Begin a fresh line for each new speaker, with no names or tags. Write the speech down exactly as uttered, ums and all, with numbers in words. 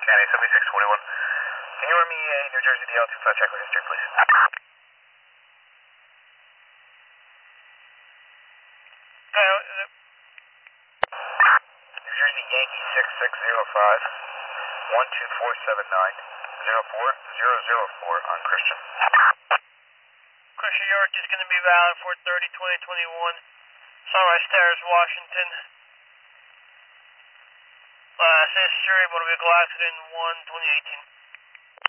County, seventy-six twenty-one. Can you run me a New Jersey D L two five check history, please? New Jersey Yankee six six zero five one two four seven nine zero four zero zero four on Christian.
Christian York is going to be valid for thirty twenty twenty-one. Sunrise Terrace, Washington. Last history, motor vehicle accident one twenty eighteen.